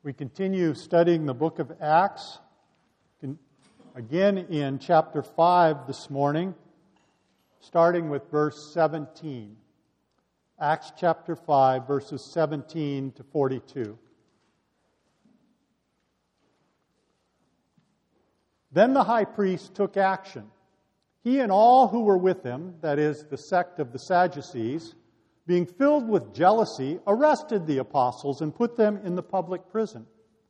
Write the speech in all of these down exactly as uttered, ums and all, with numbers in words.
We continue studying the book of Acts, again in chapter five this morning, starting with verse seventeen. Acts chapter five, verses seventeen to forty-two. Then the high priest took action. He and all who were with him, that is, the sect of the Sadducees, being filled with jealousy, arrested the apostles and put them in the public prison.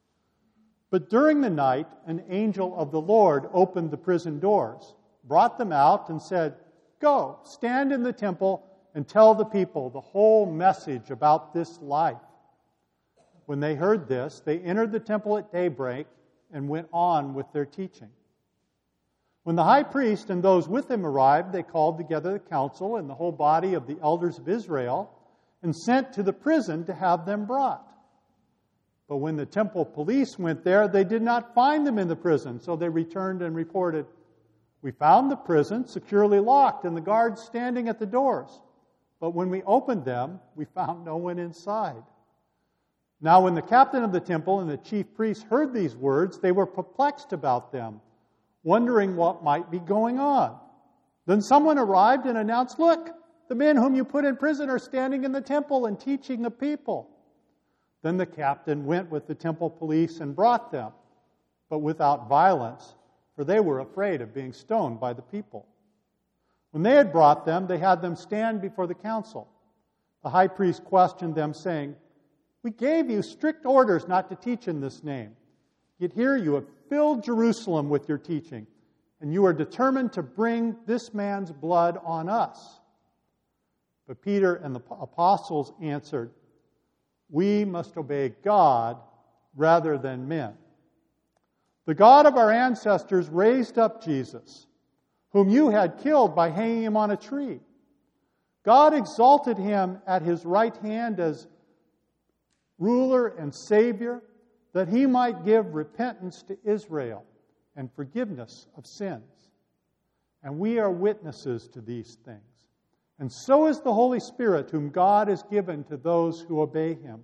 But during the night, an angel of the Lord opened the prison doors, brought them out, and said, "Go, stand in the temple and tell the people the whole message about this life." When they heard this, they entered the temple at daybreak and went on with their teaching. When the high priest and those with him arrived, they called together the council and the whole body of the elders of Israel and sent to the prison to have them brought. But when the temple police went there, they did not find them in the prison, so they returned and reported, "We found the prison securely locked and the guards standing at the doors. But when we opened them, we found no one inside." Now when the captain of the temple and the chief priests heard these words, they were perplexed about them, wondering what might be going on. Then someone arrived and announced, "Look, the men whom you put in prison are standing in the temple and teaching the people." Then the captain went with the temple police and brought them, but without violence, for they were afraid of being stoned by the people. When they had brought them, they had them stand before the council. The high priest questioned them, saying, "We gave you strict orders not to teach in this name. Yet here you have filled Jerusalem with your teaching, and you are determined to bring this man's blood on us." But Peter and the apostles answered, "We must obey God rather than men. The God of our ancestors raised up Jesus, whom you had killed by hanging him on a tree. God exalted him at his right hand as ruler and Savior, that he might give repentance to Israel and forgiveness of sins. And we are witnesses to these things. And so is the Holy Spirit, whom God has given to those who obey him."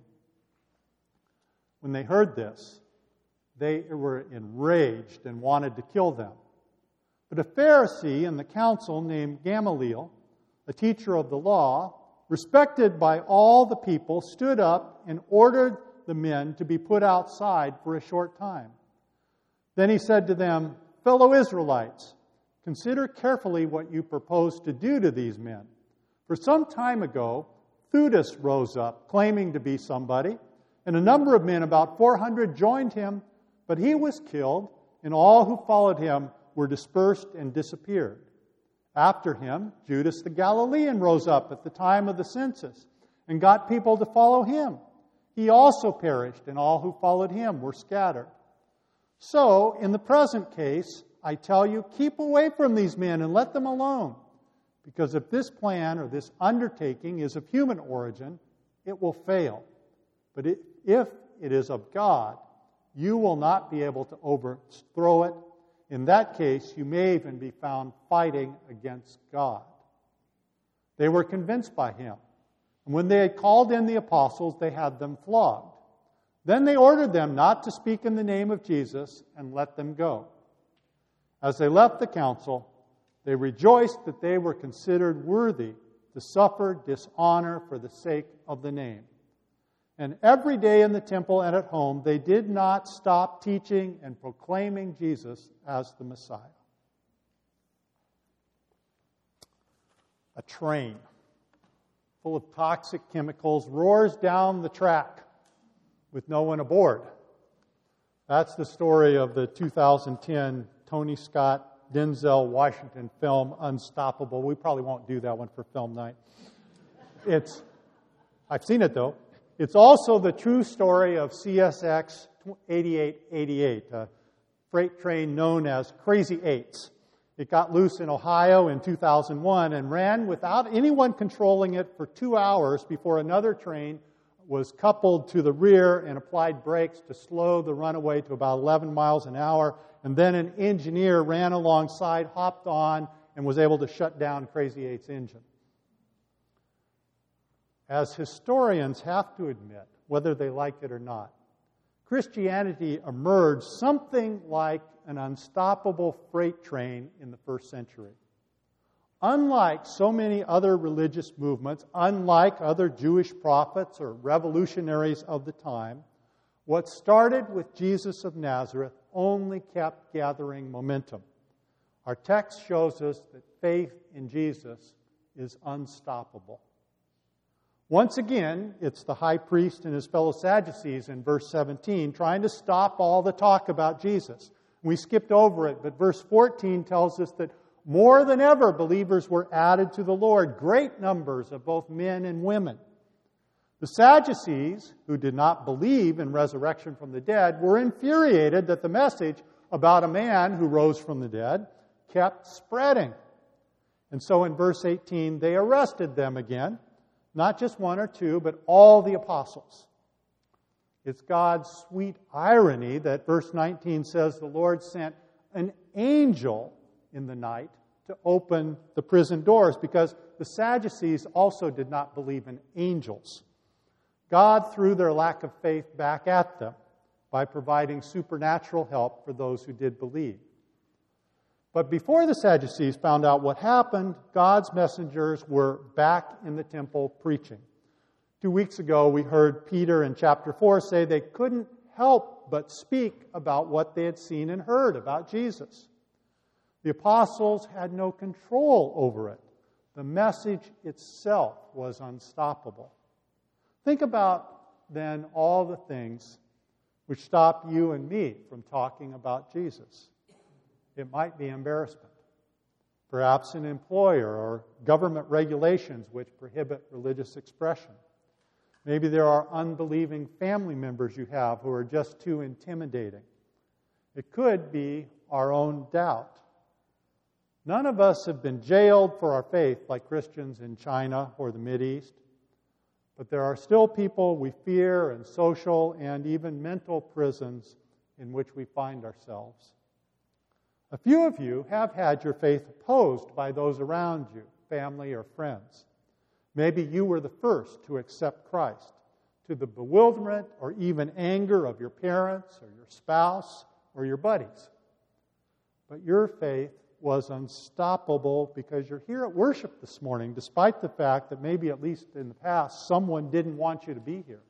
When they heard this, they were enraged and wanted to kill them. But a Pharisee in the council named Gamaliel, a teacher of the law, respected by all the people, stood up and ordered the men to be put outside for a short time. Then he said to them, "Fellow Israelites, consider carefully what you propose to do to these men. For some time ago, Theudas rose up, claiming to be somebody, and a number of men, about four hundred, joined him, but he was killed, and all who followed him were dispersed and disappeared. After him, Judas the Galilean rose up at the time of the census and got people to follow him. He also perished, and all who followed him were scattered. So, in the present case, I tell you, keep away from these men and let them alone. Because if this plan or this undertaking is of human origin, it will fail. But it, if it is of God, you will not be able to overthrow it. In that case, you may even be found fighting against God." They were convinced by him. And when they had called in the apostles, they had them flogged. Then they ordered them not to speak in the name of Jesus and let them go. As they left the council, they rejoiced that they were considered worthy to suffer dishonor for the sake of the name. And every day in the temple and at home, they did not stop teaching and proclaiming Jesus as the Messiah. A train full of toxic chemicals roars down the track with no one aboard. That's the story of the two thousand ten Tony Scott, Denzel Washington film, Unstoppable. We probably won't do that one for film night. It's, I've seen it though. It's also the true story of C S X eighty-eight eighty-eight, a freight train known as Crazy Eights. It got loose in Ohio in two thousand one and ran without anyone controlling it for two hours before another train was coupled to the rear and applied brakes to slow the runaway to about eleven miles an hour. And then an engineer ran alongside, hopped on, and was able to shut down Crazy Eight's engine. As historians have to admit, whether they like it or not, Christianity emerged something like an unstoppable freight train in the first century. Unlike so many other religious movements, unlike other Jewish prophets or revolutionaries of the time, what started with Jesus of Nazareth only kept gathering momentum. Our text shows us that faith in Jesus is unstoppable. Once again, it's the high priest and his fellow Sadducees in verse seventeen trying to stop all the talk about Jesus. We skipped over it, but verse fourteen tells us that more than ever believers were added to the Lord, great numbers of both men and women. The Sadducees, who did not believe in resurrection from the dead, were infuriated that the message about a man who rose from the dead kept spreading. And so in verse eighteen, they arrested them again, not just one or two, but all the apostles. It's God's sweet irony that verse nineteen says the Lord sent an angel in the night to open the prison doors, because the Sadducees also did not believe in angels. God threw their lack of faith back at them by providing supernatural help for those who did believe. But before the Sadducees found out what happened, God's messengers were back in the temple preaching. Two weeks ago, we heard Peter in chapter four say they couldn't help but speak about what they had seen and heard about Jesus. The apostles had no control over it. The message itself was unstoppable. Think about, then, all the things which stop you and me from talking about Jesus. It might be embarrassment, perhaps an employer or government regulations which prohibit religious expression. Maybe there are unbelieving family members you have who are just too intimidating. It could be our own doubt. None of us have been jailed for our faith like Christians in China or the Mideast, but there are still people we fear in social and even mental prisons in which we find ourselves. A few of you have had your faith opposed by those around you, family or friends. Maybe you were the first to accept Christ, to the bewilderment or even anger of your parents or your spouse or your buddies. But your faith was unstoppable because you're here at worship this morning, despite the fact that maybe at least in the past someone didn't want you to be here.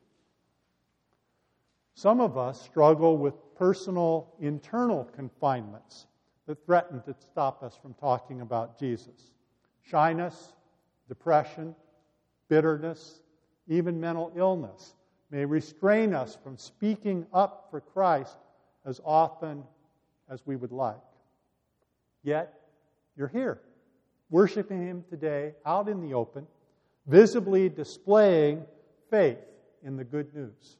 Some of us struggle with personal internal confinements that threaten to stop us from talking about Jesus. Shyness, depression, bitterness, even mental illness may restrain us from speaking up for Christ as often as we would like. Yet, you're here, worshiping Him today out in the open, visibly displaying faith in the good news.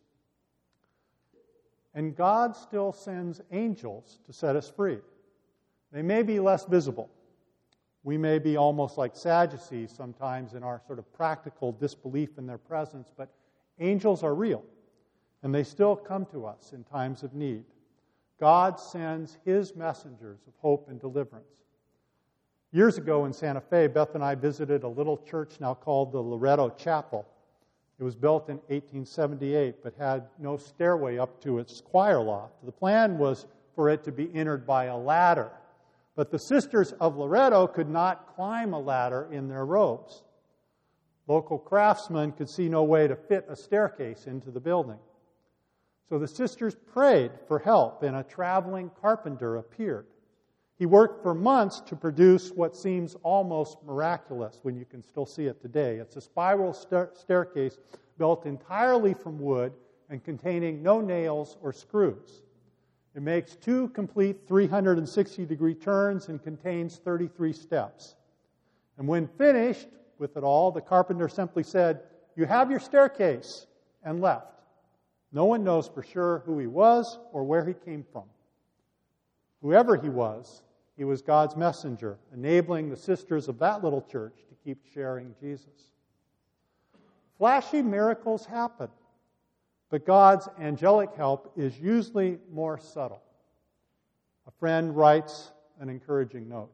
And God still sends angels to set us free. They may be less visible. We may be almost like Sadducees sometimes in our sort of practical disbelief in their presence, but angels are real, and they still come to us in times of need. God sends His messengers of hope and deliverance. Years ago in Santa Fe, Beth and I visited a little church now called the Loretto Chapel. It was built in eighteen seventy-eight, but had no stairway up to its choir loft. The plan was for it to be entered by a ladder, but the sisters of Loretto could not climb a ladder in their robes. Local craftsmen could see no way to fit a staircase into the building. So the sisters prayed for help, and a traveling carpenter appeared. He worked for months to produce what seems almost miraculous when you can still see it today. It's a spiral sta- staircase built entirely from wood and containing no nails or screws. It makes two complete three hundred sixty degree turns and contains thirty-three steps. And when finished with it all, the carpenter simply said, "You have your staircase," and left. No one knows for sure who he was or where he came from. Whoever he was, he was God's messenger, enabling the sisters of that little church to keep sharing Jesus. Flashy miracles happen, but God's angelic help is usually more subtle. A friend writes an encouraging note.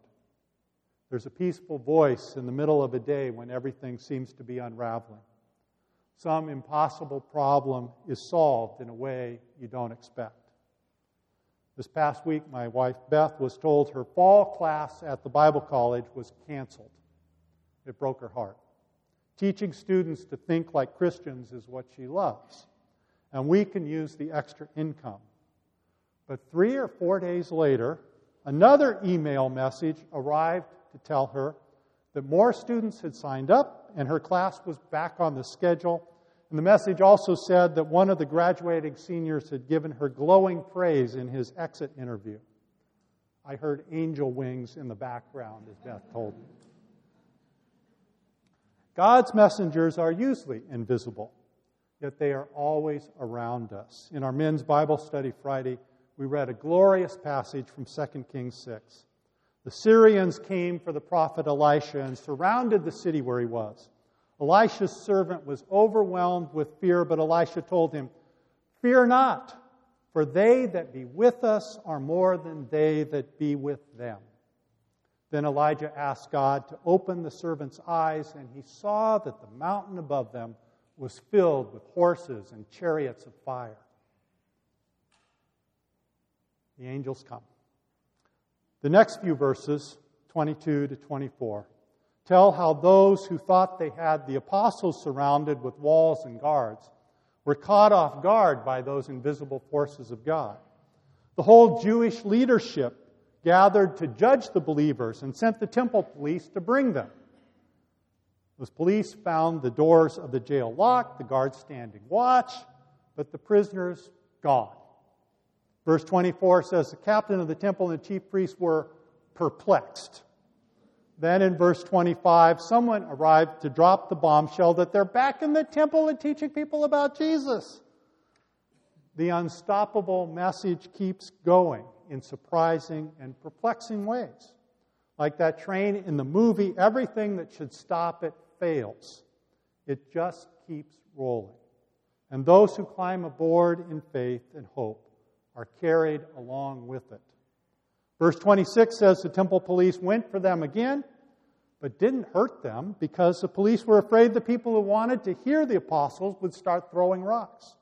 There's a peaceful voice in the middle of a day when everything seems to be unraveling. some impossible problem is solved in a way you don't expect. This past week, my wife Beth was told her fall class at the Bible college was canceled. It broke her heart. Teaching students to think like Christians is what she loves, and we can use the extra income. But three or four days later, another email message arrived to tell her that more students had signed up and her class was back on the schedule. And the message also said that one of the graduating seniors had given her glowing praise in his exit interview. I heard angel wings in the background, as Beth told me. God's messengers are usually invisible, yet they are always around us. In our men's Bible study Friday, we read a glorious passage from Second Kings six. The Syrians came for the prophet Elisha and surrounded the city where he was. Elisha's servant was overwhelmed with fear, but Elisha told him, "Fear not, for they that be with us are more than they that be with them." Then Elijah asked God to open the servant's eyes, and he saw that the mountain above them was filled with horses and chariots of fire. The angels come. The next few verses, twenty-two to twenty-four, tell how those who thought they had the apostles surrounded with walls and guards were caught off guard by those invisible forces of God. The whole Jewish leadership gathered to judge the believers and sent the temple police to bring them. Those police found the doors of the jail locked, the guards standing watch, but the prisoners gone. Verse twenty-four says the captain of the temple and the chief priests were perplexed. Then in verse twenty-five, someone arrived to drop the bombshell that they're back in the temple and teaching people about Jesus. The unstoppable message keeps going in surprising and perplexing ways. Like that train in the movie, everything that should stop it fails. It just keeps rolling. And those who climb aboard in faith and hope are carried along with it. Verse twenty-six says the temple police went for them again, but didn't hurt them because the police were afraid the people who wanted to hear the apostles would start throwing rocks.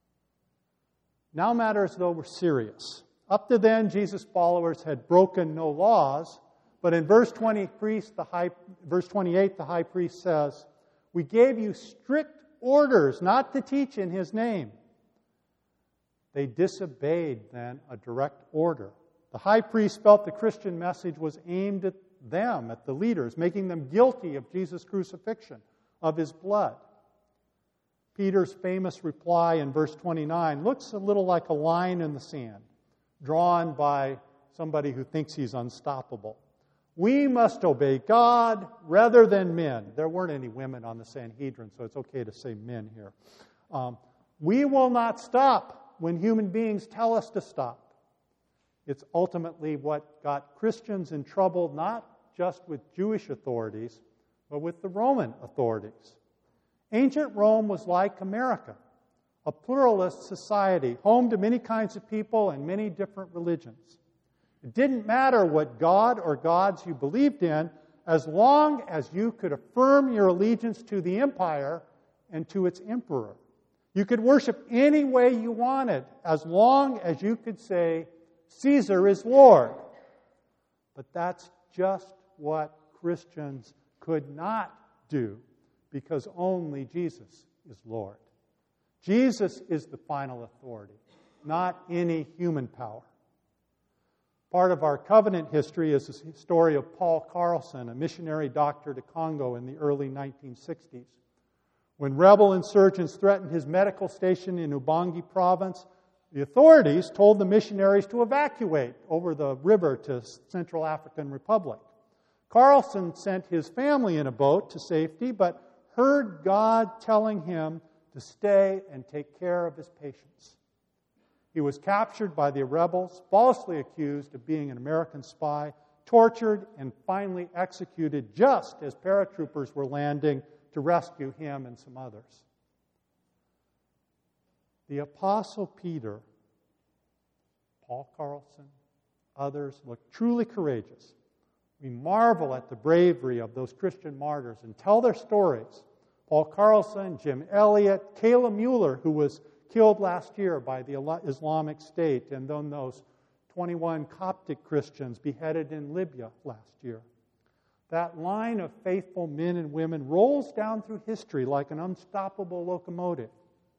Now matters, though, were serious. Up to then, Jesus' followers had broken no laws, but in verse twenty-three, the high, verse twenty-eight, the high priest says, "We gave you strict orders not to teach in His name." They disobeyed, then, a direct order. The high priest felt the Christian message was aimed at them, at the leaders, making them guilty of Jesus' crucifixion, of His blood. Peter's famous reply in verse twenty-nine looks a little like a line in the sand, drawn by somebody who thinks he's unstoppable. We must obey God rather than men. There weren't any women on the Sanhedrin, so it's okay to say men here. Um, we will not stop when human beings tell us to stop. It's ultimately what got Christians in trouble, not just with Jewish authorities, but with the Roman authorities. Ancient Rome was like America, a pluralist society, home to many kinds of people and many different religions. It didn't matter what God or gods you believed in, as long as you could affirm your allegiance to the empire and to its emperor. You could worship any way you wanted, as long as you could say, "Caesar is Lord." But that's just what Christians could not do, because only Jesus is Lord. Jesus is the final authority, not any human power. Part of our covenant history is the story of Paul Carlson, a missionary doctor to Congo in the early nineteen sixties. When rebel insurgents threatened his medical station in Ubangi province, the authorities told the missionaries to evacuate over the river to Central African Republic. Carlson sent his family in a boat to safety, but heard God telling him to stay and take care of his patients. He was captured by the rebels, falsely accused of being an American spy, tortured, and finally executed just as paratroopers were landing to rescue him and some others. The Apostle Peter, Paul Carlson, others looked truly courageous. We marvel at the bravery of those Christian martyrs and tell their stories, Paul Carlson, Jim Elliot, Kayla Mueller, who was killed last year by the Islamic State, and then those twenty-one Coptic Christians beheaded in Libya last year. That line of faithful men and women rolls down through history like an unstoppable locomotive.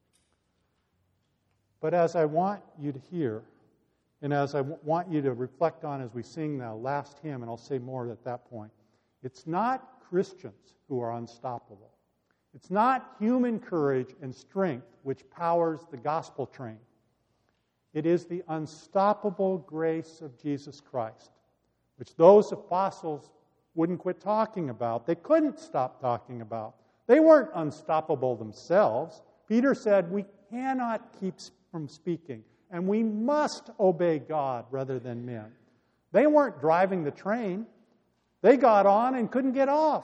But as I want you to hear, and as I w- want you to reflect on as we sing the last hymn, and I'll say more at that point, it's not Christians who are unstoppable. It's not human courage and strength which powers the gospel train. It is the unstoppable grace of Jesus Christ, which those apostles wouldn't quit talking about. They couldn't stop talking about. They weren't unstoppable themselves. Peter said, we cannot keep from speaking, and we must obey God rather than men. They weren't driving the train. They got on and couldn't get off.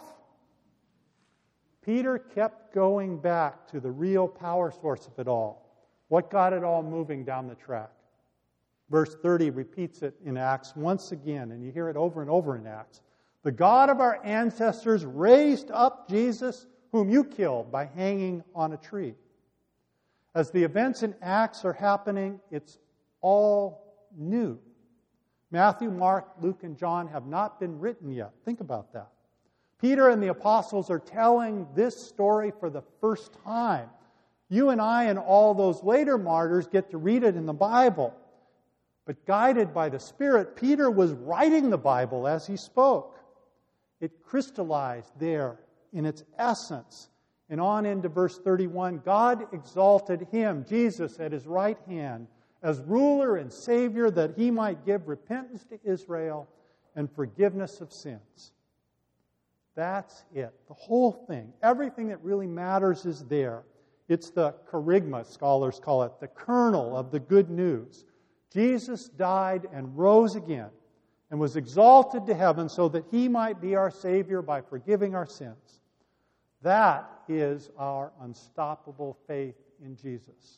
Peter kept going back to the real power source of it all. What got it all moving down the track? Verse thirty repeats it in Acts once again, and you hear it over and over in Acts. The God of our ancestors raised up Jesus, whom you killed by hanging on a tree. As the events in Acts are happening, it's all new. Matthew, Mark, Luke, and John have not been written yet. Think about that. Peter and the apostles are telling this story for the first time. You and I and all those later martyrs get to read it in the Bible. But guided by the Spirit, Peter was writing the Bible as he spoke. It crystallized there in its essence. And on into verse thirty-one, God exalted him, Jesus, at his right hand as ruler and Savior, that he might give repentance to Israel and forgiveness of sins. That's it. The whole thing. Everything that really matters is there. It's the kerygma, scholars call it, the kernel of the good news. Jesus died and rose again and was exalted to heaven so that he might be our Savior by forgiving our sins. That is our unstoppable faith in Jesus.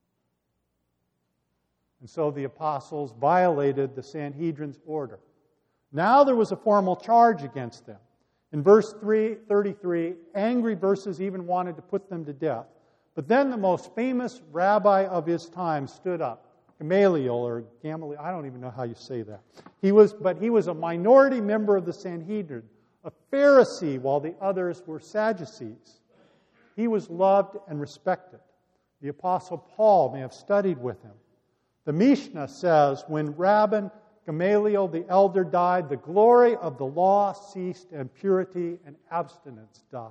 And so the apostles violated the Sanhedrin's order. Now there was a formal charge against them. In verse thirty-three, angry verses even wanted to put them to death. But then the most famous rabbi of his time stood up. Gamaliel, or Gamaliel, I don't even know how you say that. He was, but he was a minority member of the Sanhedrin, a Pharisee, while the others were Sadducees. He was loved and respected. The Apostle Paul may have studied with him. The Mishnah says, when Rabban Gamaliel the elder died, the glory of the law ceased, and purity and abstinence died.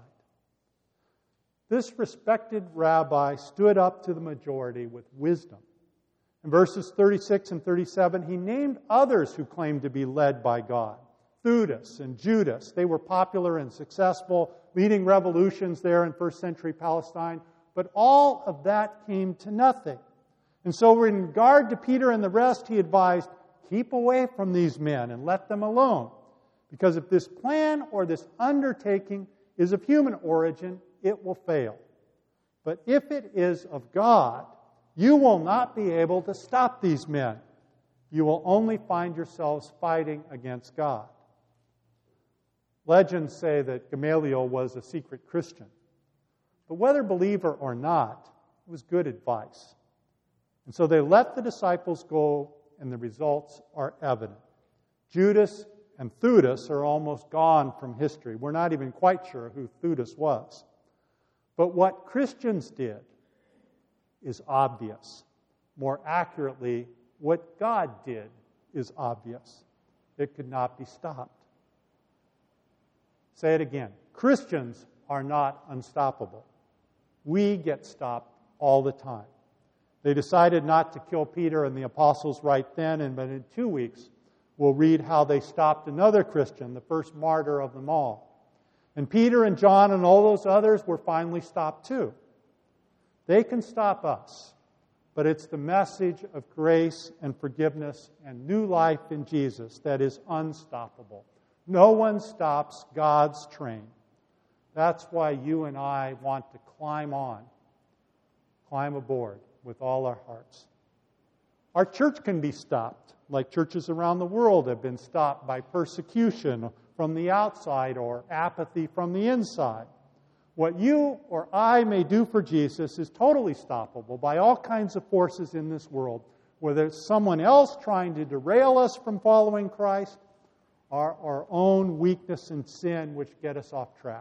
This respected rabbi stood up to the majority with wisdom. In verses thirty-six and thirty-seven, he named others who claimed to be led by God. Theudas and Judas. They were popular and successful, leading revolutions there in first century Palestine. But all of that came to nothing. And so in regard to Peter and the rest, he advised, keep away from these men and let them alone. Because if this plan or this undertaking is of human origin, it will fail. But if it is of God, you will not be able to stop these men. You will only find yourselves fighting against God. Legends say that Gamaliel was a secret Christian. But whether believer or not, it was good advice. And so they let the disciples go, and the results are evident. Judas and Theudas are almost gone from history. We're not even quite sure who Theudas was. But what Christians did is obvious. More accurately, what God did is obvious. It could not be stopped. Say it again. Christians are not unstoppable. We get stopped all the time. They decided not to kill Peter and the apostles right then, and but in two weeks we'll read how they stopped another Christian, the first martyr of them all. And Peter and John and all those others were finally stopped too. They can stop us, but it's the message of grace and forgiveness and new life in Jesus that is unstoppable. No one stops God's train. That's why you and I want to climb on, climb aboard with all our hearts. Our church can be stopped, like churches around the world have been stopped by persecution from the outside or apathy from the inside. What you or I may do for Jesus is totally stoppable by all kinds of forces in this world, whether it's someone else trying to derail us from following Christ, or our own weakness and sin which get us off track.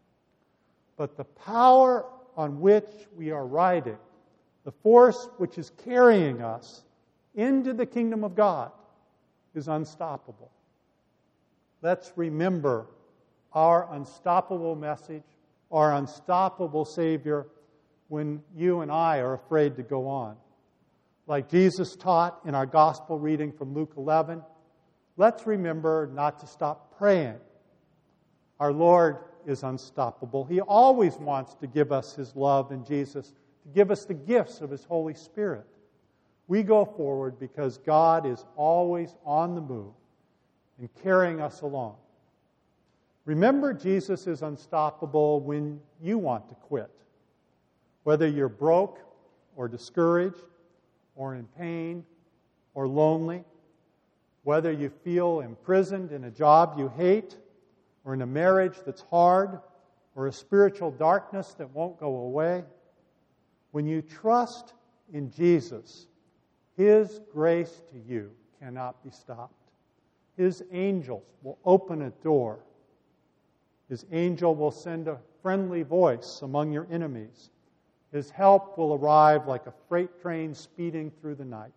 But the power on which we are riding, the force which is carrying us into the kingdom of God, is unstoppable. Let's remember our unstoppable message, our unstoppable Savior, when you and I are afraid to go on. Like Jesus taught in our gospel reading from Luke eleven, let's remember not to stop praying. Our Lord is unstoppable. He always wants to give us His love in Jesus, to give us the gifts of His Holy Spirit. We go forward because God is always on the move and carrying us along. Remember, Jesus is unstoppable when you want to quit. Whether you're broke or discouraged or in pain or lonely, whether you feel imprisoned in a job you hate or in a marriage that's hard or a spiritual darkness that won't go away, when you trust in Jesus, His grace to you cannot be stopped. His angels will open a door. His angel will send a friendly voice among your enemies. His help will arrive like a freight train speeding through the night.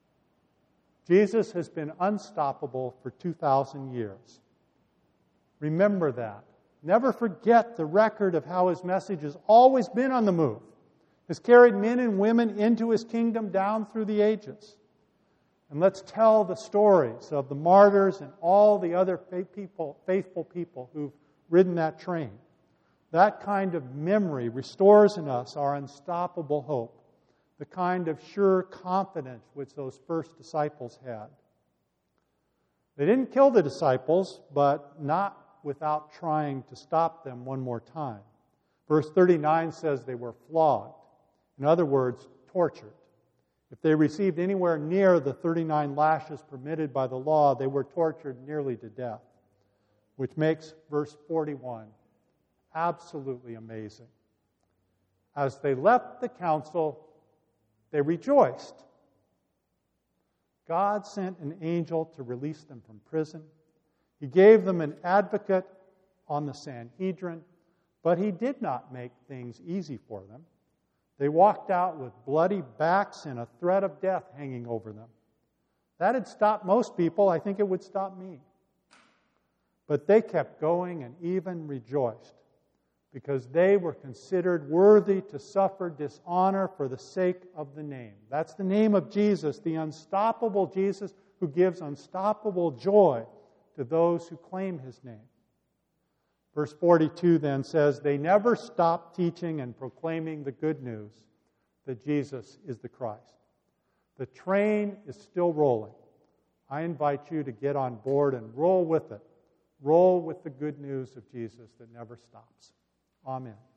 Jesus has been unstoppable for two thousand years. Remember that. Never forget the record of how His message has always been on the move. Has carried men and women into His kingdom down through the ages. And let's tell the stories of the martyrs and all the other people, faithful people who've ridden that train. That kind of memory restores in us our unstoppable hope, the kind of sure confidence which those first disciples had. They didn't kill the disciples, but not without trying to stop them one more time. Verse thirty-nine says they were flogged. In other words, tortured. If they received anywhere near the thirty-nine lashes permitted by the law, they were tortured nearly to death, which makes verse forty-one absolutely amazing. As they left the council, they rejoiced. God sent an angel to release them from prison. He gave them an advocate on the Sanhedrin, but He did not make things easy for them. They walked out with bloody backs and a threat of death hanging over them. That had stopped most people. I think it would stop me. But they kept going and even rejoiced because they were considered worthy to suffer dishonor for the sake of the name. That's the name of Jesus, the unstoppable Jesus who gives unstoppable joy to those who claim His name. Verse forty-two then says, they never stopped teaching and proclaiming the good news that Jesus is the Christ. The train is still rolling. I invite you to get on board and roll with it. Roll with the good news of Jesus that never stops. Amen.